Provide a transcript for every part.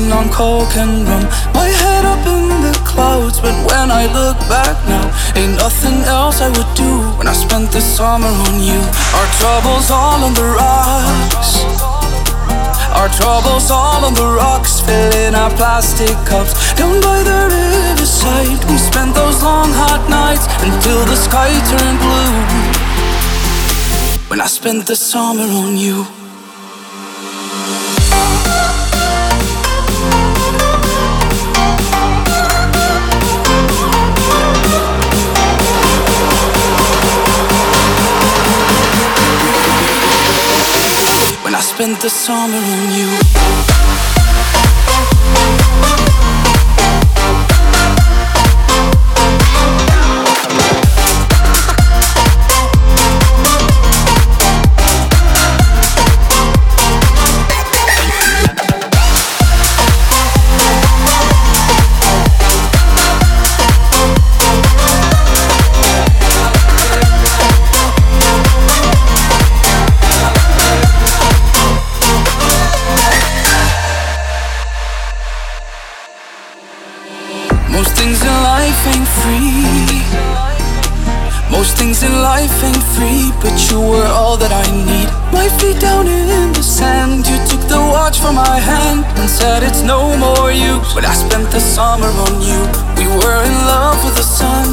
sipping on coke and rum. My head up in the clouds, but when I look back now, ain't nothing else I would do when I spent the summer on you. Our troubles all on the rocks, our troubles all on the rocks, filling our plastic cups. Down by the riverside, we spent those long hot nights until the sky turned blue. When I spent the summer on you. When I spent the summer on you. Most things in life ain't free. Most things in life ain't free, but you were all that I need. My feet down in the sand, you took the watch from my hand and said it's no more use. But I spent the summer on you. We were in love with the sun.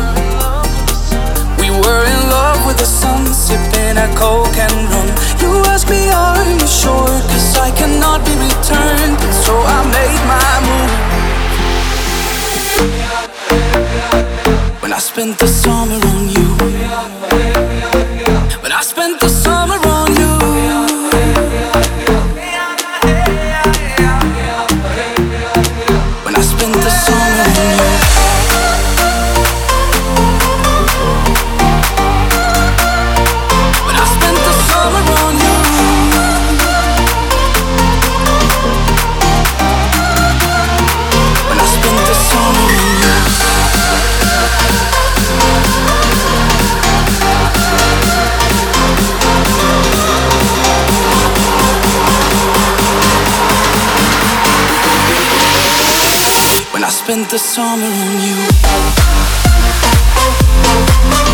We were in love with the sun, sipping a coke and rum. You asked me, are you sure? 'Cause I cannot be returned, and so I made my move. When I spent the summer on you. When I spent the summer on you. When I spent the summer on you. When I spent the summer on you. When I spent the summer on you. When I spent the summer on you.